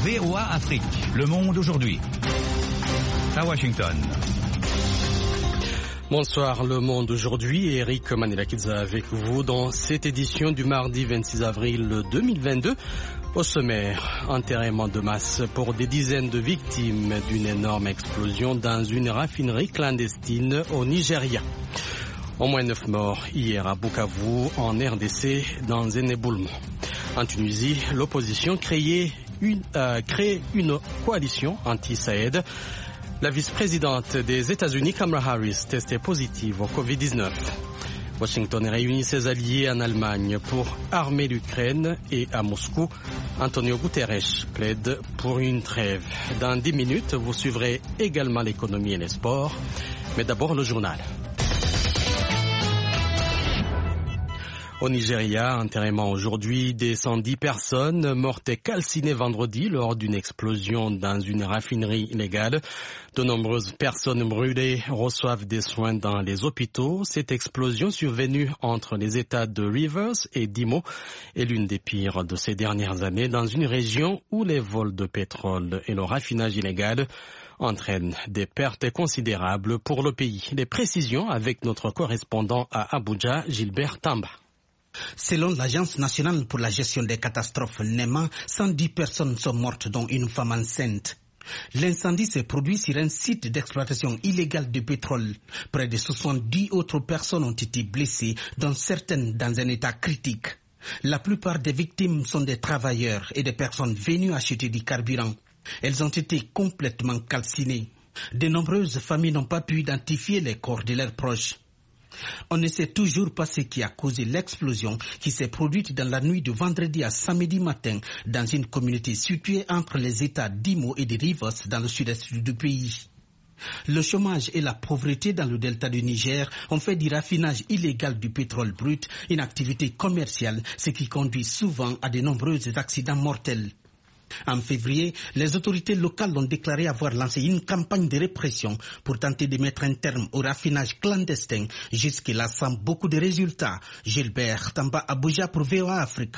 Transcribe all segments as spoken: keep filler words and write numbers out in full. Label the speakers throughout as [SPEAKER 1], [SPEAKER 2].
[SPEAKER 1] V O A Afrique, Le Monde aujourd'hui. À Washington.
[SPEAKER 2] Bonsoir, Le Monde aujourd'hui. Eric Manilakidza avec vous dans cette édition du mardi vingt-six avril deux mille vingt-deux. Au sommaire, enterrement de masse pour des dizaines de victimes d'une énorme explosion dans une raffinerie clandestine au Nigeria. Au moins neuf morts hier à Bukavu, en R D C, dans un éboulement. En Tunisie, l'opposition créait une, euh, crée une coalition anti-Saïd. La vice-présidente des États-Unis, Kamala Harris, testée positive au covid dix-neuf. Washington réunit ses alliés en Allemagne pour armer l'Ukraine et à Moscou, Antonio Guterres plaide pour une trêve. Dans dix minutes, vous suivrez également l'économie et les sports. Mais d'abord le journal. Au Nigeria, enterrement aujourd'hui des cent dix personnes mortes et calcinées vendredi lors d'une explosion dans une raffinerie illégale. De nombreuses personnes brûlées reçoivent des soins dans les hôpitaux. Cette explosion survenue entre les États de Rivers et d'Imo est l'une des pires de ces dernières années dans une région où les vols de pétrole et le raffinage illégal entraînent des pertes considérables pour le pays. Les précisions avec notre correspondant à Abuja, Gilbert Tamba.
[SPEAKER 3] Selon l'Agence nationale pour la gestion des catastrophes NEMA, cent dix personnes sont mortes, dont une femme enceinte. L'incendie s'est produit sur un site d'exploitation illégale de pétrole. Près de soixante-dix autres personnes ont été blessées, dont certaines dans un état critique. La plupart des victimes sont des travailleurs et des personnes venues acheter du carburant. Elles ont été complètement calcinées. De nombreuses familles n'ont pas pu identifier les corps de leurs proches. On ne sait toujours pas ce qui a causé l'explosion qui s'est produite dans la nuit de vendredi à samedi matin dans une communauté située entre les États d'Imo et de Rivers dans le sud-est du pays. Le chômage et la pauvreté dans le delta du Niger ont fait du raffinage illégal du pétrole brut une activité commerciale, ce qui conduit souvent à de nombreux accidents mortels. En février, les autorités locales ont déclaré avoir lancé une campagne de répression pour tenter de mettre un terme au raffinage clandestin. Jusque-là, sans beaucoup de résultats. Gilbert Tamba, Abuja pour V O A Afrique.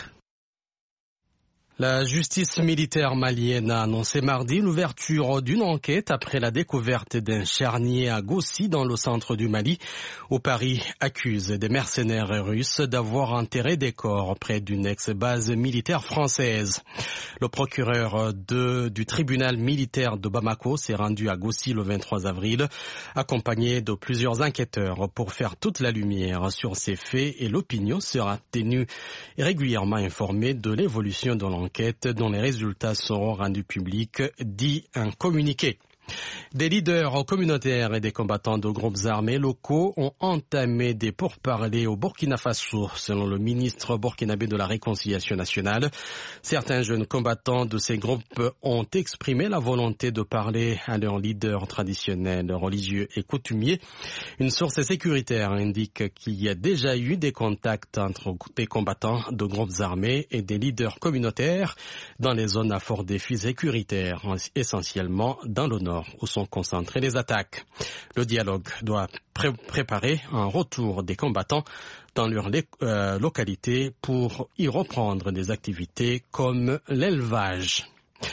[SPEAKER 2] La justice militaire malienne a annoncé mardi l'ouverture d'une enquête après la découverte d'un charnier à Gossi dans le centre du Mali, où Paris accuse des mercenaires russes d'avoir enterré des corps près d'une ex-base militaire française. Le procureur de, du tribunal militaire de Bamako s'est rendu à Gossi le vingt-trois avril, accompagné de plusieurs enquêteurs pour faire toute la lumière sur ces faits, et l'opinion sera tenue et régulièrement informée de l'évolution de l'enquête. Enquête dont les résultats seront rendus publics, dit un communiqué. Des leaders communautaires et des combattants de groupes armés locaux ont entamé des pourparlers au Burkina Faso, selon le ministre burkinabé de la Réconciliation nationale. Certains jeunes combattants de ces groupes ont exprimé la volonté de parler à leurs leaders traditionnels, religieux et coutumiers. Une source sécuritaire indique qu'il y a déjà eu des contacts entre des combattants de groupes armés et des leaders communautaires dans les zones à fort défi sécuritaire, essentiellement dans le nord, où sont concentrées les attaques. Le dialogue doit pré- préparer un retour des combattants dans leur euh, localité pour y reprendre des activités comme l'élevage.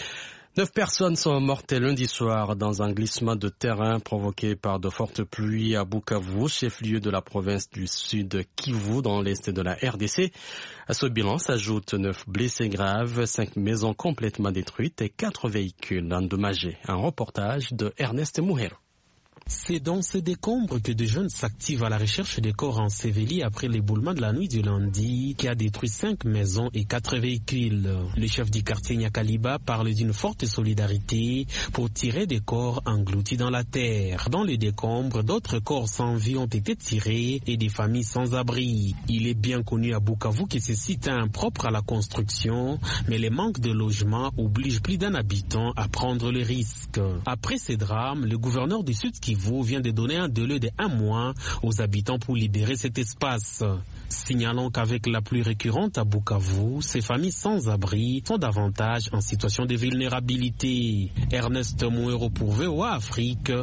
[SPEAKER 2] Neuf personnes sont mortes lundi soir dans un glissement de terrain provoqué par de fortes pluies à Bukavu, chef-lieu de la province du Sud Kivu, dans l'est de la R D C. À ce bilan s'ajoutent neuf blessés graves, cinq maisons complètement détruites et quatre véhicules endommagés. Un reportage de Ernest Mouhero.
[SPEAKER 4] C'est dans ces décombres que des jeunes s'activent à la recherche des corps ensevelis après l'éboulement de la nuit du lundi qui a détruit cinq maisons et quatre véhicules. Le chef du quartier Nyakaliba parle d'une forte solidarité pour tirer des corps engloutis dans la terre. Dans les décombres, d'autres corps sans vie ont été tirés et des familles sans abri. Il est bien connu à Bukavu que ce site est impropre à la construction, mais les manques de logements obligent plus d'un habitant à prendre le risque. Après ces drames, le gouverneur du Sud Kivu vient de donner un délai de un mois aux habitants pour libérer cet espace. Signalons qu'avec la pluie récurrente à Bukavu, ces familles sans abri sont davantage en situation de vulnérabilité. Ernest Mouhero pour V O A Afrique,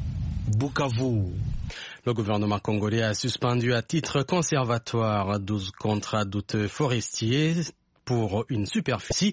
[SPEAKER 4] Bukavu.
[SPEAKER 2] Le gouvernement congolais a suspendu à titre conservatoire douze contrats douteux forestiers pour une superficie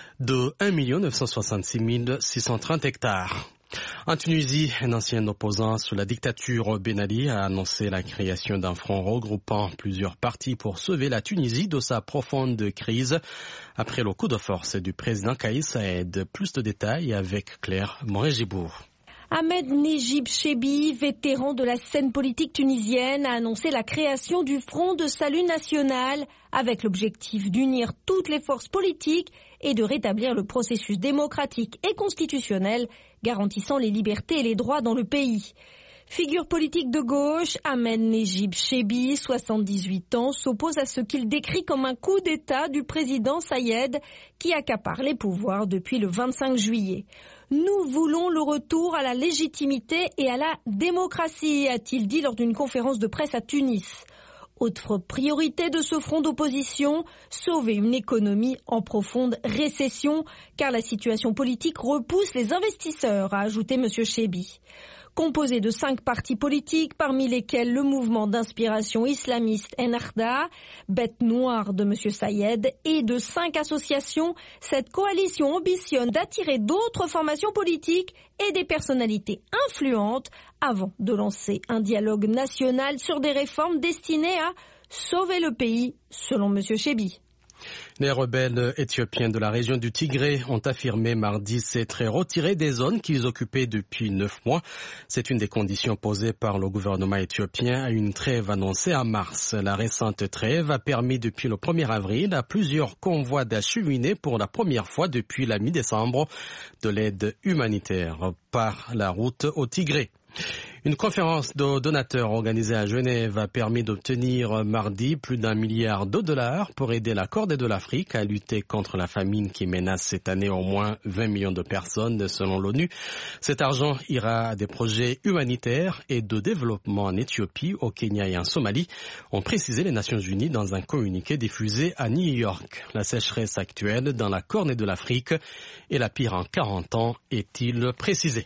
[SPEAKER 2] de un million neuf cent soixante-six mille six cent trente hectares. En Tunisie, un ancien opposant sous la dictature Ben Ali a annoncé la création d'un front regroupant plusieurs partis pour sauver la Tunisie de sa profonde crise après le coup de force du président Kais Saied. Plus de détails avec Claire Moret-Gibour.
[SPEAKER 5] Ahmed Nejib Chebi, vétéran de la scène politique tunisienne, a annoncé la création du Front de Salut National avec l'objectif d'unir toutes les forces politiques et de rétablir le processus démocratique et constitutionnel garantissant les libertés et les droits dans le pays. Figure politique de gauche, Ahmed Nejib Chebi, soixante-dix-huit ans, s'oppose à ce qu'il décrit comme un coup d'État du président Sayed qui accapare les pouvoirs depuis le vingt-cinq juillet. Nous voulons le retour à la légitimité et à la démocratie, a-t-il dit lors d'une conférence de presse à Tunis. Autre priorité de ce front d'opposition, sauver une économie en profonde récession, car la situation politique repousse les investisseurs, a ajouté M. Chebi. Composé de cinq partis politiques, parmi lesquels le mouvement d'inspiration islamiste Ennahda, bête noire de M. Sayed, et de cinq associations, cette coalition ambitionne d'attirer d'autres formations politiques et des personnalités influentes avant de lancer un dialogue national sur des réformes destinées à sauver le pays, selon M. Chebi.
[SPEAKER 2] Les rebelles éthiopiens de la région du Tigré ont affirmé mardi s'être retirés des zones qu'ils occupaient depuis neuf mois. C'est une des conditions posées par le gouvernement éthiopien à une trêve annoncée en mars. La récente trêve a permis depuis le premier avril à plusieurs convois d'acheminer pour la première fois depuis la mi-décembre de l'aide humanitaire par la route au Tigré. Une conférence de donateurs organisée à Genève a permis d'obtenir mardi plus d'un milliard de dollars pour aider la Corne de l'Afrique à lutter contre la famine qui menace cette année au moins vingt millions de personnes selon l'ONU. Cet argent ira à des projets humanitaires et de développement en Éthiopie, au Kenya et en Somalie, ont précisé les Nations Unies dans un communiqué diffusé à New York. La sécheresse actuelle dans la Corne de l'Afrique est la pire en quarante ans, est-il précisé.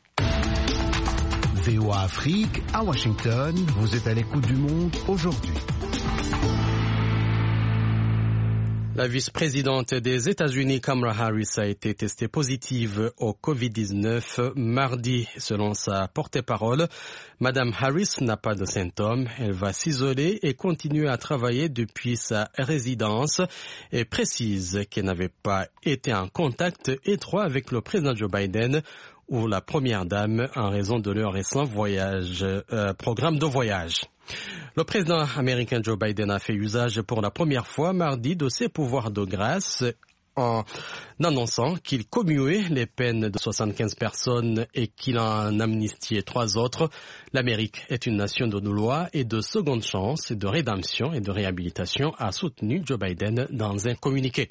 [SPEAKER 6] V O A Afrique, à Washington, vous êtes à l'écoute du monde aujourd'hui.
[SPEAKER 2] La vice-présidente des États-Unis, Kamala Harris, a été testée positive au covid dix-neuf mardi, selon sa porte-parole. Madame Harris n'a pas de symptômes. Elle va s'isoler et continuer à travailler depuis sa résidence et précise qu'elle n'avait pas été en contact étroit avec le président Joe Biden ou la première dame en raison de leur récent voyage, euh, programme de voyage. Le président américain Joe Biden a fait usage pour la première fois mardi de ses pouvoirs de grâce en annonçant qu'il commuait les peines de soixante-quinze personnes et qu'il en amnistiait trois autres. L'Amérique est une nation de loi et de seconde chance, de rédemption et de réhabilitation, a soutenu Joe Biden dans un communiqué.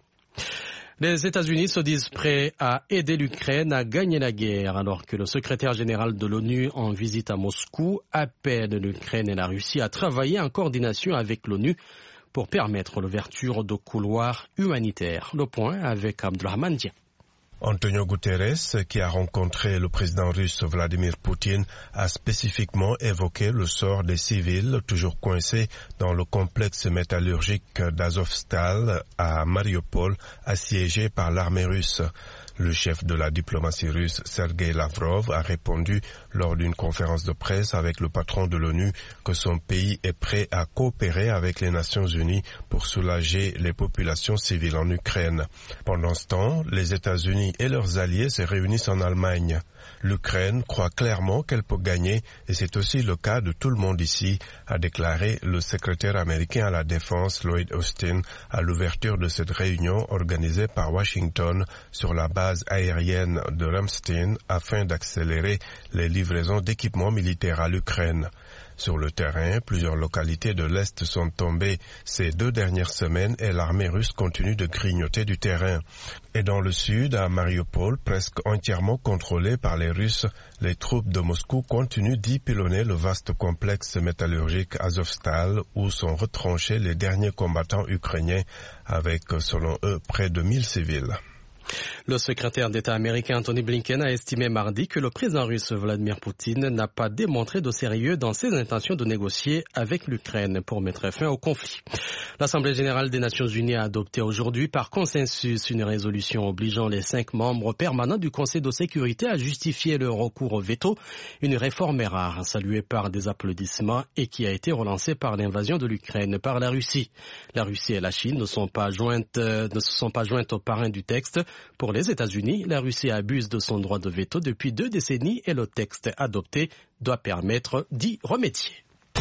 [SPEAKER 2] Les États-Unis se disent prêts à aider l'Ukraine à gagner la guerre, alors que le secrétaire général de l'ONU en visite à Moscou appelle l'Ukraine et la Russie à travailler en coordination avec l'ONU pour permettre l'ouverture de couloirs humanitaires. Le point avec Abdulrahman Dia.
[SPEAKER 7] Antonio Guterres, qui a rencontré le président russe Vladimir Poutine, a spécifiquement évoqué le sort des civils toujours coincés dans le complexe métallurgique d'Azovstal à Mariupol, assiégé par l'armée russe. Le chef de la diplomatie russe, Sergei Lavrov, a répondu lors d'une conférence de presse avec le patron de l'ONU que son pays est prêt à coopérer avec les Nations Unies pour soulager les populations civiles en Ukraine. Pendant ce temps, les États-Unis et leurs alliés se réunissent en Allemagne. L'Ukraine croit clairement qu'elle peut gagner et c'est aussi le cas de tout le monde ici, a déclaré le secrétaire américain à la Défense Lloyd Austin à l'ouverture de cette réunion organisée par Washington sur la base aérienne de Ramstein afin d'accélérer les livraisons d'équipements militaires à l'Ukraine. Sur le terrain, plusieurs localités de l'Est sont tombées ces deux dernières semaines et l'armée russe continue de grignoter du terrain. Et dans le sud, à Mariupol, presque entièrement contrôlé par les Russes, les troupes de Moscou continuent d'y pilonner le vaste complexe métallurgique Azovstal où sont retranchés les derniers combattants ukrainiens avec, selon eux, près de mille civils.
[SPEAKER 2] Le secrétaire d'État américain Antony Blinken a estimé mardi que le président russe Vladimir Poutine n'a pas démontré de sérieux dans ses intentions de négocier avec l'Ukraine pour mettre fin au conflit. L'Assemblée générale des Nations unies a adopté aujourd'hui par consensus une résolution obligeant les cinq membres permanents du Conseil de sécurité à justifier le recours au veto, une réforme rare saluée par des applaudissements et qui a été relancée par l'invasion de l'Ukraine par la Russie. La Russie et la Chine ne sont pas jointes, ne se sont pas jointes aux parrains du texte. Pour les États-Unis, la Russie abuse de son droit de veto depuis deux décennies et le texte adopté doit permettre d'y remédier.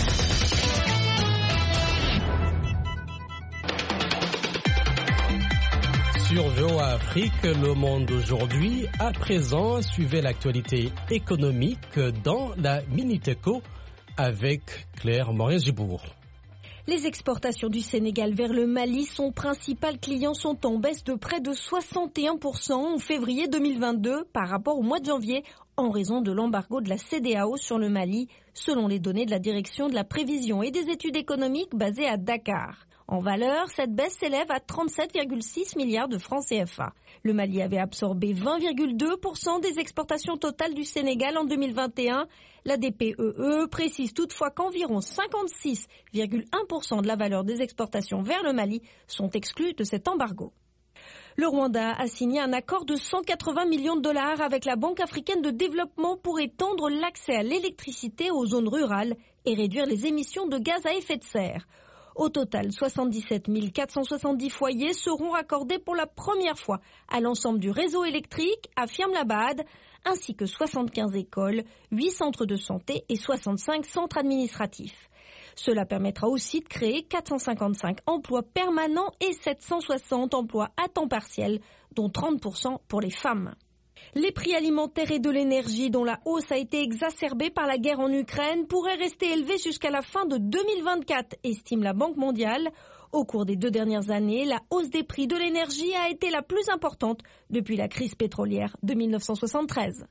[SPEAKER 2] Sur V O A Afrique, le monde aujourd'hui, à présent, suivez l'actualité économique dans la Minute Éco avec Claire Morin-Gibourg.
[SPEAKER 5] Les exportations du Sénégal vers le Mali, son principal client, sont en baisse de près de soixante et un pour cent en février deux mille vingt-deux par rapport au mois de janvier en raison de l'embargo de la C E D E A O sur le Mali, selon les données de la Direction de la prévision et des études économiques basée à Dakar. En valeur, cette baisse s'élève à trente-sept virgule six milliards de francs C F A. Le Mali avait absorbé vingt virgule deux pour cent des exportations totales du Sénégal en deux mille vingt et un. La D P E E précise toutefois qu'environ cinquante-six virgule un pour cent de la valeur des exportations vers le Mali sont exclus de cet embargo. Le Rwanda a signé un accord de cent quatre-vingts millions de dollars avec la Banque africaine de développement pour étendre l'accès à l'électricité aux zones rurales et réduire les émissions de gaz à effet de serre. Au total, soixante-dix-sept mille quatre cent soixante-dix foyers seront raccordés pour la première fois à l'ensemble du réseau électrique, affirme la B A D, ainsi que soixante-quinze écoles, huit centres de santé et soixante-cinq centres administratifs. Cela permettra aussi de créer quatre cent cinquante-cinq emplois permanents et sept cent soixante emplois à temps partiel, dont trente pour cent pour les femmes. Les prix alimentaires et de l'énergie, dont la hausse a été exacerbée par la guerre en Ukraine, pourraient rester élevés jusqu'à la fin de deux mille vingt-quatre, estime la Banque mondiale. Au cours des deux dernières années, la hausse des prix de l'énergie a été la plus importante depuis la crise pétrolière de mille neuf cent soixante-treize.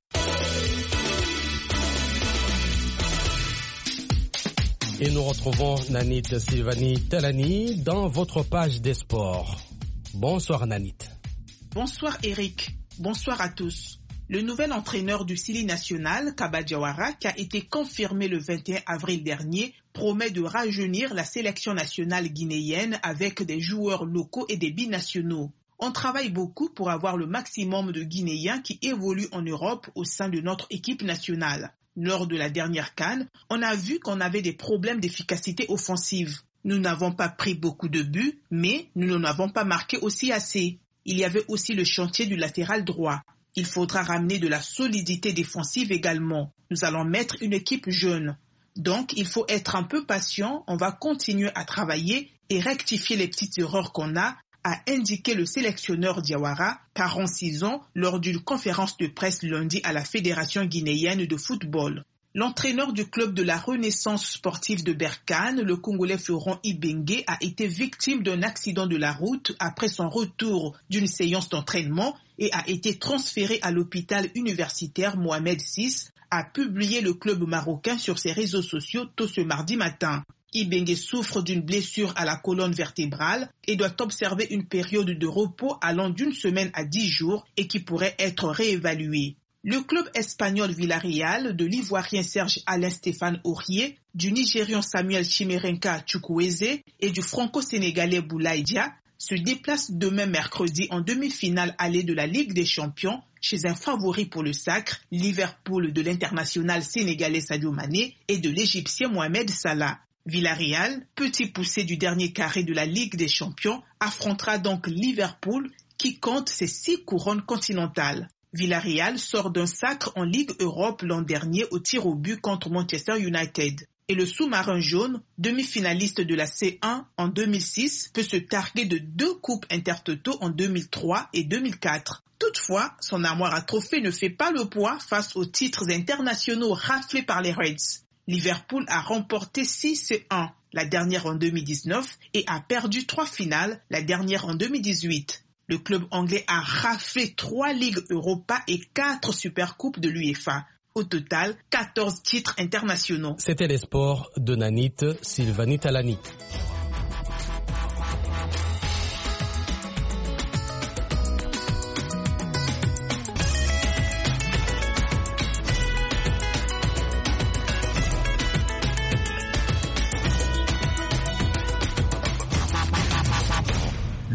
[SPEAKER 2] Et nous retrouvons Nanit Sylvanie Talani dans votre page des sports. Bonsoir Nanit.
[SPEAKER 8] Bonsoir Eric. Bonsoir à tous. Le nouvel entraîneur du Sili national, Kaba Diawara, qui a été confirmé le vingt et un avril dernier, promet de rajeunir la sélection nationale guinéenne avec des joueurs locaux et des binationaux. On travaille beaucoup pour avoir le maximum de Guinéens qui évoluent en Europe au sein de notre équipe nationale. Lors de la dernière CAN, on a vu qu'on avait des problèmes d'efficacité offensive. Nous n'avons pas pris beaucoup de buts, mais nous n'en avons pas marqué aussi assez. Il y avait aussi le chantier du latéral droit. Il faudra ramener de la solidité défensive également. Nous allons mettre une équipe jeune. Donc, il faut être un peu patient. On va continuer à travailler et rectifier les petites erreurs qu'on a, a indiqué le sélectionneur Diawara, quarante-six ans, lors d'une conférence de presse lundi à la Fédération guinéenne de football. L'entraîneur du club de la Renaissance sportive de Berkane, le Congolais Florent Ibenge, a été victime d'un accident de la route après son retour d'une séance d'entraînement et a été transféré à l'hôpital universitaire Mohamed six, a publié le club marocain sur ses réseaux sociaux tôt ce mardi matin. Ibenge souffre d'une blessure à la colonne vertébrale et doit observer une période de repos allant d'une semaine à dix jours et qui pourrait être réévaluée. Le club espagnol Villarreal, de l'Ivoirien Serge Alain Stéphane Aurier, du Nigérian Samuel Chimerenka Chukwueze et du Franco-Sénégalais Boulaye Dia se déplacent demain mercredi en demi-finale allée de la Ligue des Champions chez un favori pour le sacre, Liverpool de l'international sénégalais Sadio Mané et de l'Égyptien Mohamed Salah. Villarreal, petit poussé du dernier carré de la Ligue des Champions, affrontera donc Liverpool qui compte ses six couronnes continentales. Villarreal sort d'un sacre en Ligue Europe l'an dernier au tir au but contre Manchester United. Et le sous-marin jaune, demi-finaliste de la C un en deux mille six, peut se targuer de deux coupes Intertoto en deux mille trois et deux mille quatre. Toutefois, son armoire à trophées ne fait pas le poids face aux titres internationaux raflés par les Reds. Liverpool a remporté six C un, la dernière en deux mille dix-neuf, et a perdu trois finales, la dernière en deux mille dix-huit. Le club anglais a raflé trois Ligues Europa et quatre Supercoupes de l'UEFA. Au total, quatorze titres internationaux.
[SPEAKER 2] C'était les sports de Nanit Sylvanie Talani.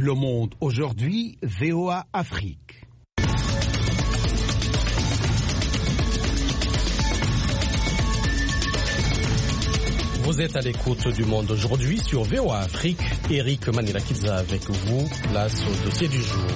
[SPEAKER 6] Le Monde aujourd'hui, V O A Afrique.
[SPEAKER 2] Vous êtes à l'écoute du Monde aujourd'hui sur V O A Afrique. Eric Manilakidza avec vous, place au dossier du jour.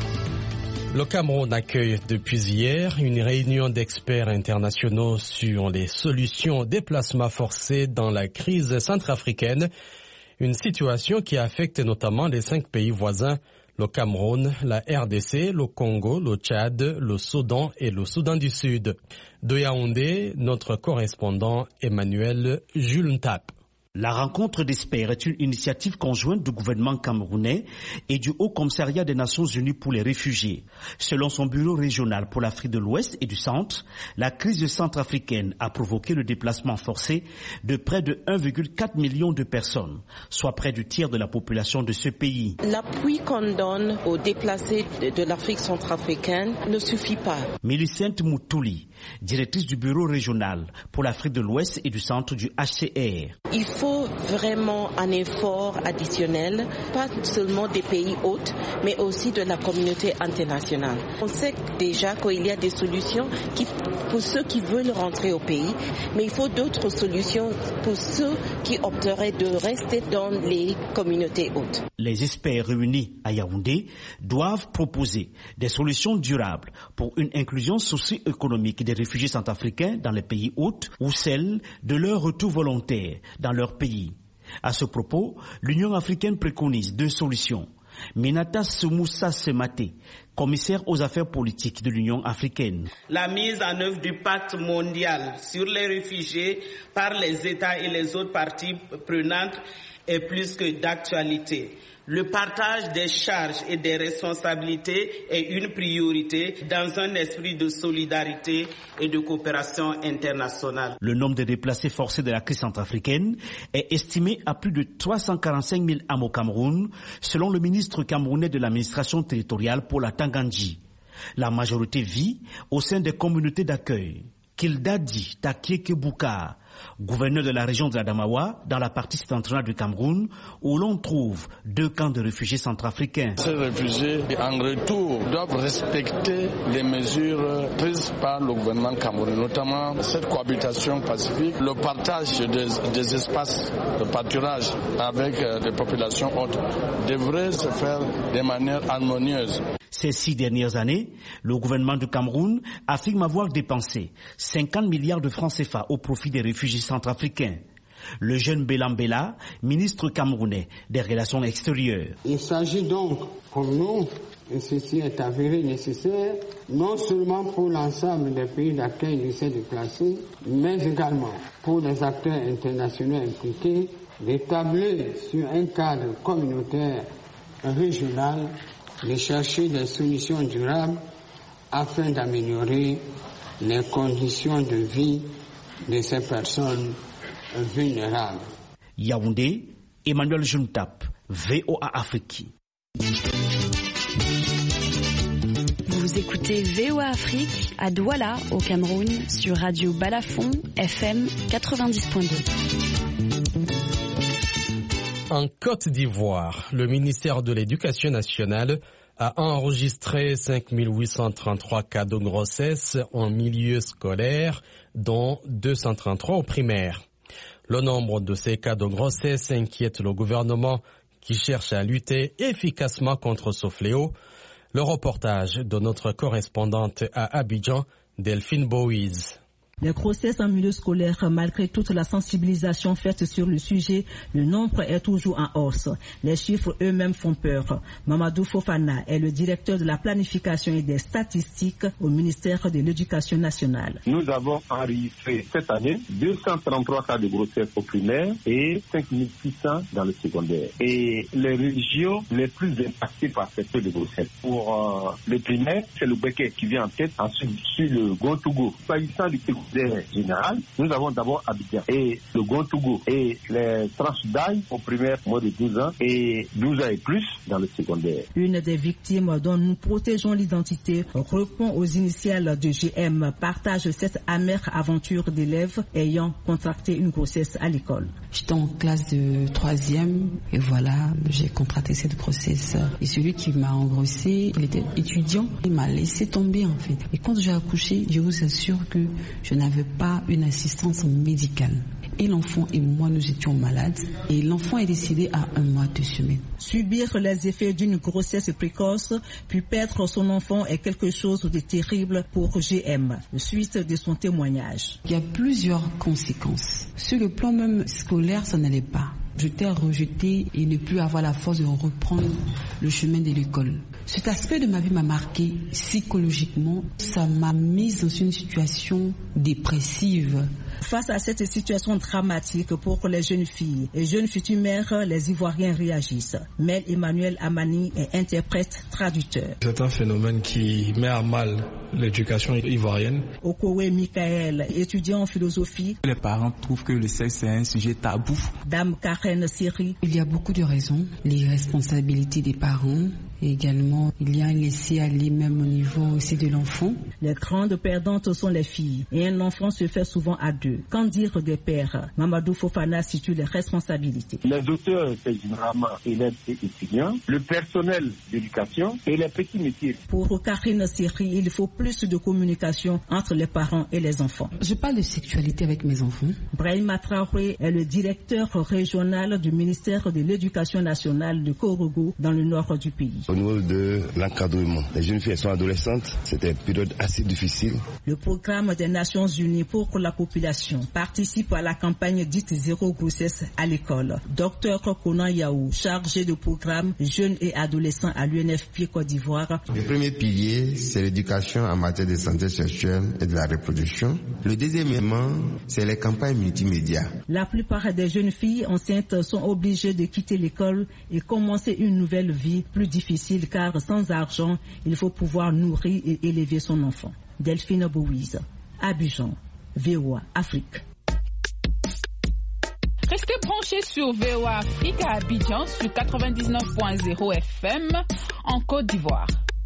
[SPEAKER 2] Le Cameroun accueille depuis hier une réunion d'experts internationaux sur les solutions aux déplacements forcés dans la crise centrafricaine, une situation qui affecte notamment les cinq pays voisins, le Cameroun, la R D C, le Congo, le Tchad, le Soudan et le Soudan du Sud. De Yaoundé, notre correspondant Emmanuel Jules-Ntap.
[SPEAKER 9] La rencontre d'experts est une initiative conjointe du gouvernement camerounais et du Haut Commissariat des Nations Unies pour les réfugiés. Selon son bureau régional pour l'Afrique de l'Ouest et du Centre, la crise centrafricaine a provoqué le déplacement forcé de près de un virgule quatre million de personnes, soit près du tiers de la population de ce pays.
[SPEAKER 10] L'appui qu'on donne aux déplacés de l'Afrique centrafricaine ne suffit pas.
[SPEAKER 9] Millicente Moutouli, directrice du bureau régional pour l'Afrique de l'Ouest et du Centre du H C R.
[SPEAKER 10] Il faut vraiment un effort additionnel, pas seulement des pays hôtes, mais aussi de la communauté internationale. On sait déjà qu'il y a des solutions qui, pour ceux qui veulent rentrer au pays, mais il faut d'autres solutions pour ceux qui opteraient de rester dans les communautés hôtes.
[SPEAKER 9] Les experts réunis à Yaoundé doivent proposer des solutions durables pour une inclusion socio-économique des réfugiés centrafricains dans les pays hôtes ou celle de leur retour volontaire dans leur pays. À ce propos, l'Union africaine préconise deux solutions. Minata Soumoussa Semate, commissaire aux affaires politiques de l'Union africaine.
[SPEAKER 11] La mise en œuvre du pacte mondial sur les réfugiés par les États et les autres parties prenantes est plus que d'actualité. Le partage des charges et des responsabilités est une priorité dans un esprit de solidarité et de coopération internationale.
[SPEAKER 9] Le nombre de déplacés forcés de la crise centrafricaine est estimé à plus de trois cent quarante-cinq mille âmes au Cameroun, selon le ministre camerounais de l'administration territoriale pour la Tangandji. La majorité vit au sein des communautés d'accueil. Kildadi Takiekebouka, gouverneur de la région de l'Adamawa, dans la partie septentrionale du Cameroun, où l'on trouve deux camps de réfugiés centrafricains.
[SPEAKER 12] Ces réfugiés, en retour, doivent respecter les mesures prises par le gouvernement camerounais, notamment cette cohabitation pacifique, le partage des, des espaces de pâturage avec les populations autres devrait se faire de manière harmonieuse.
[SPEAKER 9] Ces six dernières années, le gouvernement du Cameroun affirme avoir dépensé cinquante milliards de francs C F A au profit des réfugiés centrafricains. Le jeune Belambela, ministre camerounais des Relations extérieures.
[SPEAKER 13] Il s'agit donc pour nous, et ceci est avéré nécessaire, non seulement pour l'ensemble des pays d'accueil de ces déplacés, mais également pour les acteurs internationaux impliqués, d'établir sur un cadre communautaire régional, de chercher des solutions durables afin d'améliorer les conditions de vie de ces personnes vulnérables.
[SPEAKER 9] Yaoundé, Emmanuel Juntap, V O A Afrique.
[SPEAKER 14] Vous écoutez V O A Afrique à Douala, au Cameroun, sur Radio Balafon, F M quatre-vingt-dix point deux.
[SPEAKER 2] En Côte d'Ivoire, le ministère de l'Éducation nationale a enregistré cinq mille huit cent trente-trois cas de grossesse en milieu scolaire, dont deux cent trente-trois au primaire. Le nombre de ces cas de grossesse inquiète le gouvernement qui cherche à lutter efficacement contre ce fléau. Le reportage de notre correspondante à Abidjan, Delphine Boïse.
[SPEAKER 15] Les grossesses en milieu scolaire, malgré toute la sensibilisation faite sur le sujet, le nombre est toujours en hausse. Les chiffres eux-mêmes font peur. Mamadou Fofana est le directeur de la planification et des statistiques au ministère de l'Éducation nationale.
[SPEAKER 16] Nous avons enregistré cette année deux cent trente-trois cas de grossesse au primaire et cinq mille six cents dans le secondaire. Et les régions les plus impactées par ces taux de grossesse. Pour euh, le primaire, c'est le Béquet qui vient en tête, ensuite sur le Go-to-Go. S'agissant du des générales, nous avons d'abord Abidjan et le Gontougou et les tranches d'âge au primaire moins de douze ans et douze ans et plus dans le secondaire.
[SPEAKER 15] Une des victimes dont nous protégeons l'identité répond aux initiales de G M, partage cette amère aventure d'élèves ayant contracté une grossesse à l'école.
[SPEAKER 17] J'étais en classe de troisième et voilà, j'ai contracté cette grossesse. Et celui qui m'a engrossé, il était étudiant, il m'a laissé tomber en fait. Et quand j'ai accouché, je vous assure que je n'avais pas une assistance médicale. Et l'enfant et moi, nous étions malades. Et l'enfant est décédé à un mois de semaine.
[SPEAKER 15] Subir les effets d'une grossesse précoce, puis perdre son enfant est quelque chose de terrible pour G M. Suite de son témoignage.
[SPEAKER 17] Il y a plusieurs conséquences. Sur le plan même scolaire, ça n'allait pas. J'étais rejetée et ne plus avoir la force de reprendre le chemin de l'école. Cet aspect de ma vie m'a marqué psychologiquement. Ça m'a mise dans une situation dépressive.
[SPEAKER 15] Face à cette situation dramatique pour les jeunes filles et jeunes futures mères, les Ivoiriens réagissent. Mel Emmanuel Amani est interprète traducteur.
[SPEAKER 18] C'est un phénomène qui met à mal l'éducation ivoirienne.
[SPEAKER 15] Okowe Michael, étudiant en philosophie.
[SPEAKER 19] Les parents trouvent que le sexe est un sujet tabou.
[SPEAKER 15] Dame Karen Siri.
[SPEAKER 17] Il y a beaucoup de raisons. Les responsabilités des parents. Et également, il y a un laisser-aller même au niveau aussi de l'enfant.
[SPEAKER 15] Les grandes perdantes sont les filles et un enfant se fait souvent à deux. Qu'en dire des pères? Mamadou Fofana situe les responsabilités.
[SPEAKER 16] Les auteurs, c'est généralement élèves et étudiants, le personnel d'éducation et les petits métiers.
[SPEAKER 15] Pour Karine Siri, il faut plus de communication entre les parents et les enfants.
[SPEAKER 17] Je parle de sexualité avec mes enfants.
[SPEAKER 15] Brahima Traoré est le directeur régional du ministère de l'Éducation nationale de Korogo dans le nord du pays.
[SPEAKER 20] Au niveau de l'encadrement, les jeunes filles sont adolescentes, c'était une période assez difficile.
[SPEAKER 15] Le programme des Nations Unies pour la population participe à la campagne dite zéro grossesse à l'école. Docteur Konan Yaou, chargé de programme jeunes et adolescents à l'U N F P Côte d'Ivoire.
[SPEAKER 20] Le premier pilier, c'est l'éducation en matière de santé sexuelle et de la reproduction. Le deuxième élément, c'est les campagnes multimédia.
[SPEAKER 15] La plupart des jeunes filles enceintes sont obligées de quitter l'école et commencer une nouvelle vie plus difficile car sans argent, il faut pouvoir nourrir et élever son enfant. Delphine Bouise, Abidjan, V O A Afrique.
[SPEAKER 21] Restez branchés sur V O A Afrique à Abidjan sur quatre-vingt-dix-neuf point zéro F M en Côte d'Ivoire.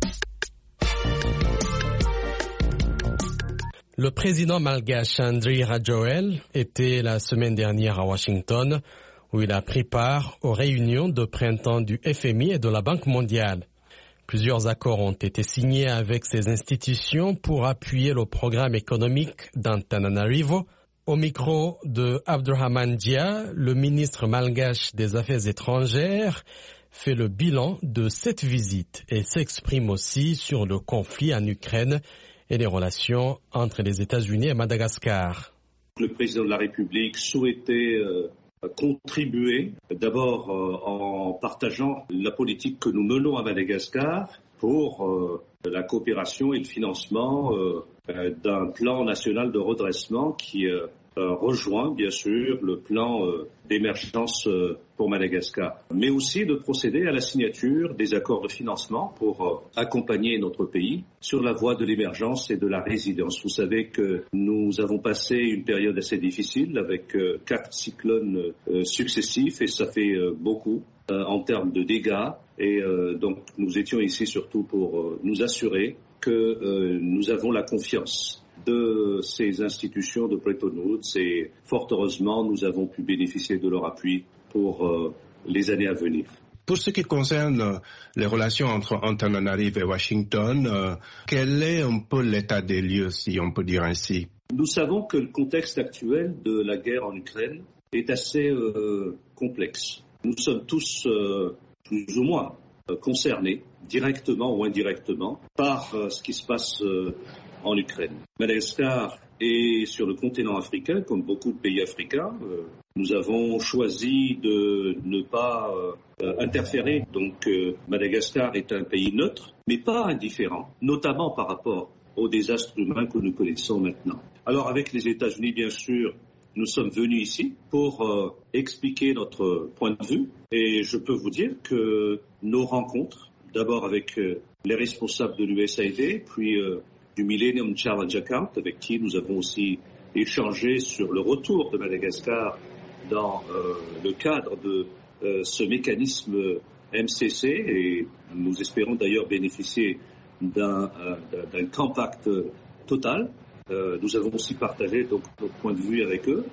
[SPEAKER 2] Le président malgache Andry Rajoelina était la semaine dernière à Washington où il a pris part aux réunions de printemps du F M I et de la Banque mondiale. Plusieurs accords ont été signés avec ces institutions pour appuyer le programme économique d'Antananarivo. Au micro de Abdurrahman Dia, le ministre malgache des Affaires étrangères fait le bilan de cette visite et s'exprime aussi sur le conflit en Ukraine et les relations entre les États-Unis et Madagascar.
[SPEAKER 22] Le président de la République souhaitait euh, contribuer d'abord euh, en partageant la politique que nous menons à Madagascar pour euh, la coopération et le financement euh, euh, d'un plan national de redressement qui euh, euh, rejoint bien sûr le plan euh, d'émergence euh, pour Madagascar, mais aussi de procéder à la signature des accords de financement pour euh, accompagner notre pays sur la voie de l'émergence et de la résilience. Vous savez que nous avons passé une période assez difficile avec euh, quatre cyclones euh, successifs et ça fait euh, beaucoup euh, en termes de dégâts et euh, donc nous étions ici surtout pour euh, nous assurer que euh, nous avons la confiance de ces institutions de Bretton Woods et fort heureusement nous avons pu bénéficier de leur appui pour euh, les années à venir.
[SPEAKER 7] Pour ce qui concerne euh, les relations entre Antananarivo et Washington, euh, quel est un peu l'état des lieux, si on peut dire ainsi?
[SPEAKER 22] Nous savons que le contexte actuel de la guerre en Ukraine est assez euh, complexe. Nous sommes tous euh, plus ou moins euh, concernés, directement ou indirectement, par euh, ce qui se passe euh, en Ukraine. Madagascar est sur le continent africain, comme beaucoup de pays africains. Euh, nous avons choisi de ne pas euh, interférer. Donc euh, Madagascar est un pays neutre, mais pas indifférent, notamment par rapport aux désastres humains que nous connaissons maintenant. Alors avec les États-Unis, bien sûr, nous sommes venus ici pour euh, expliquer notre point de vue. Et je peux vous dire que nos rencontres, d'abord avec euh, les responsables de l'U S A I D, puis euh, du Millennium Challenge Account, avec qui nous avons aussi échangé sur le retour de Madagascar dans euh, le cadre de euh, ce mécanisme M C C et nous espérons d'ailleurs bénéficier d'un, euh, d'un compact total. Euh, nous avons aussi partagé donc notre point de vue avec eux.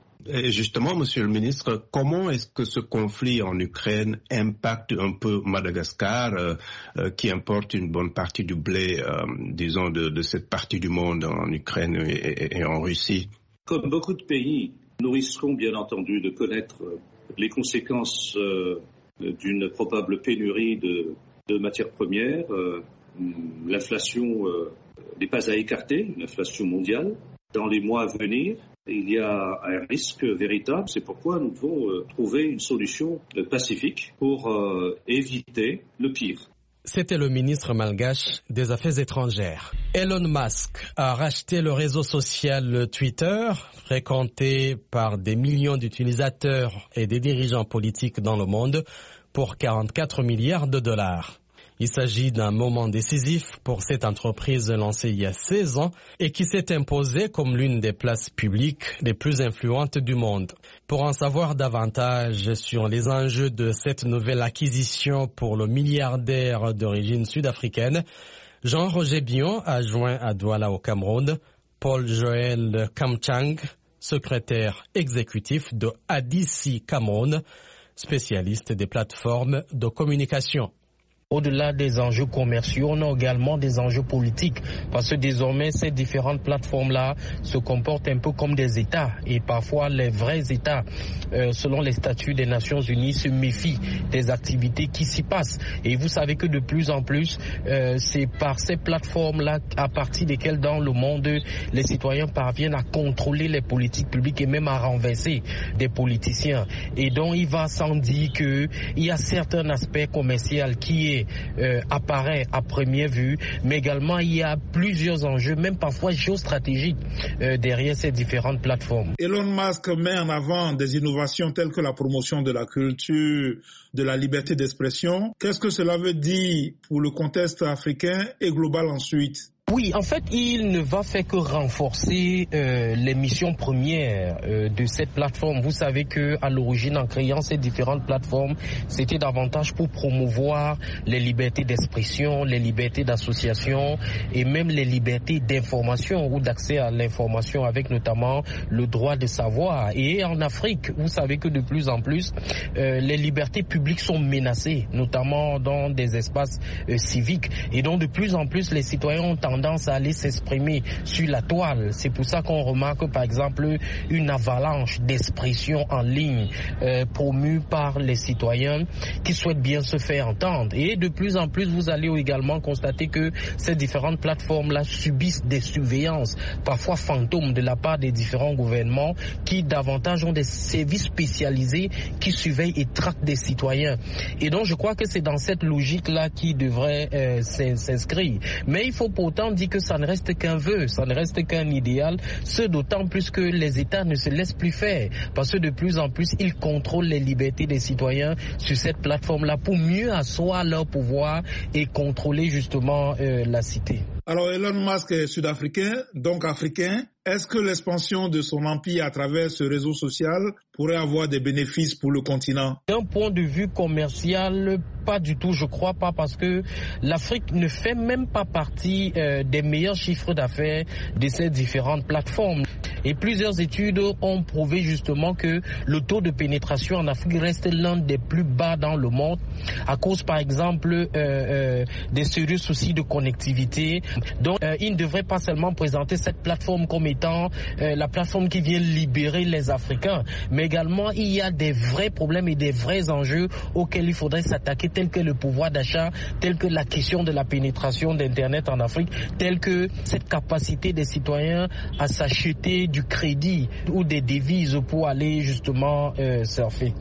[SPEAKER 7] Et justement, Monsieur le Ministre, comment est-ce que ce conflit en Ukraine impacte un peu Madagascar, euh, euh, qui importe une bonne partie du blé, euh, disons, de, de cette partie du monde en Ukraine et, et, et en Russie?
[SPEAKER 22] Comme beaucoup de pays, nous risquons bien entendu de connaître les conséquences euh, d'une probable pénurie de, de matières premières. Euh, l'inflation euh, n'est pas à écarter, une inflation mondiale. Dans les mois à venir, il y a un risque véritable, c'est pourquoi nous devons euh, trouver une solution euh, pacifique pour euh, éviter le pire.
[SPEAKER 2] C'était le ministre malgache des Affaires étrangères. Elon Musk a racheté le réseau social Twitter, fréquenté par des millions d'utilisateurs et des dirigeants politiques dans le monde, pour quarante-quatre milliards de dollars. Il s'agit d'un moment décisif pour cette entreprise lancée il y a seize ans et qui s'est imposée comme l'une des places publiques les plus influentes du monde. Pour en savoir davantage sur les enjeux de cette nouvelle acquisition pour le milliardaire d'origine sud-africaine, Jean-Roger Bion a joint à Douala au Cameroun Paul-Joël Kamchang, secrétaire exécutif de A D C Cameroun, spécialiste des plateformes de communication.
[SPEAKER 1] Au-delà des enjeux commerciaux, on a également des enjeux politiques parce que désormais ces différentes plateformes-là se comportent un peu comme des États et parfois les vrais États, euh, selon les statuts des Nations Unies, se méfient des activités qui s'y passent. Et vous savez que de plus en plus, euh, c'est par ces plateformes-là à partir desquelles dans le monde les citoyens parviennent à contrôler les politiques publiques et même à renverser des politiciens. Et donc il va sans dire qu'il y a certains aspects commerciaux qui est Euh, apparaît à première vue, mais également il y a plusieurs enjeux, même parfois géostratégiques, euh, derrière ces différentes plateformes.
[SPEAKER 3] Elon Musk met en avant des innovations telles que la promotion de la culture, de la liberté d'expression. Qu'est-ce que cela veut dire pour le contexte africain et global ensuite?
[SPEAKER 1] Oui, en fait, il ne va faire que renforcer euh, les missions premières euh, de cette plateforme. Vous savez que à l'origine, en créant ces différentes plateformes, c'était davantage pour promouvoir les libertés d'expression, les libertés d'association et même les libertés d'information ou d'accès à l'information, avec notamment le droit de savoir. Et en Afrique, vous savez que de plus en plus, euh, les libertés publiques sont menacées, notamment dans des espaces euh, civiques. Et donc, de plus en plus, les citoyens ont tendance à aller s'exprimer sur la toile. C'est pour ça qu'on remarque par exemple une avalanche d'expressions en ligne euh, promues par les citoyens qui souhaitent bien se faire entendre. Et de plus en plus, vous allez également constater que ces différentes plateformes-là subissent des surveillances, parfois fantômes, de la part des différents gouvernements qui davantage ont des services spécialisés qui surveillent et traquent des citoyens. Et donc je crois que c'est dans cette logique-là qui devrait euh, s'inscrire. Mais il faut pourtant dit que ça ne reste qu'un vœu, ça ne reste qu'un idéal, ce d'autant plus que les États ne se laissent plus faire, parce que de plus en plus, ils contrôlent les libertés des citoyens sur cette plateforme-là pour mieux asseoir leur pouvoir et contrôler justement euh, la cité.
[SPEAKER 3] Alors Elon Musk est sud-africain, donc africain. Est-ce que l'expansion de son empire à travers ce réseau social pourrait avoir des bénéfices pour le continent?
[SPEAKER 1] D'un point de vue commercial, pas du tout, je crois pas, parce que l'Afrique ne fait même pas partie euh, des meilleurs chiffres d'affaires de ces différentes plateformes. Et plusieurs études ont prouvé justement que le taux de pénétration en Afrique reste l'un des plus bas dans le monde, à cause par exemple euh, euh, des sérieux soucis de connectivité. Donc euh, il ne devrait pas seulement présenter cette plateforme comme étant euh, la plateforme qui vient libérer les Africains, mais également il y a des vrais problèmes et des vrais enjeux auxquels il faudrait s'attaquer, tels que le pouvoir d'achat, tels que la question de la pénétration d'Internet en Afrique, tels que cette capacité des citoyens à s'acheter du crédit ou des devises pour aller justement euh, surfer.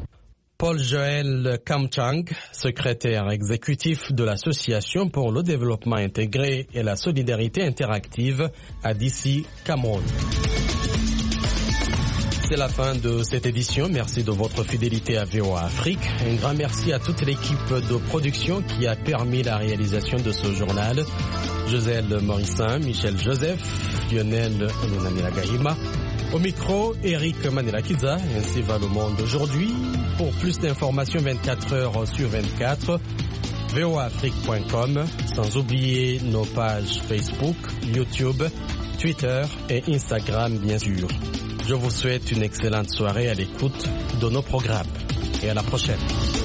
[SPEAKER 2] Paul-Joël Kamchang, secrétaire exécutif de l'Association pour le développement intégré et la solidarité interactive A D C Cameroun. C'est la fin de cette édition. Merci de votre fidélité à V O A Afrique. Un grand merci à toute l'équipe de production qui a permis la réalisation de ce journal. Joselle Morissin, Michel Joseph, Lionel Lunamila Gahima Au micro, Eric Manelakiza, ainsi va le monde aujourd'hui. Pour plus d'informations vingt-quatre heures sur vingt-quatre, v o a afrique point com, sans oublier nos pages Facebook, YouTube, Twitter et Instagram bien sûr. Je vous souhaite une excellente soirée à l'écoute de nos programmes et à la prochaine.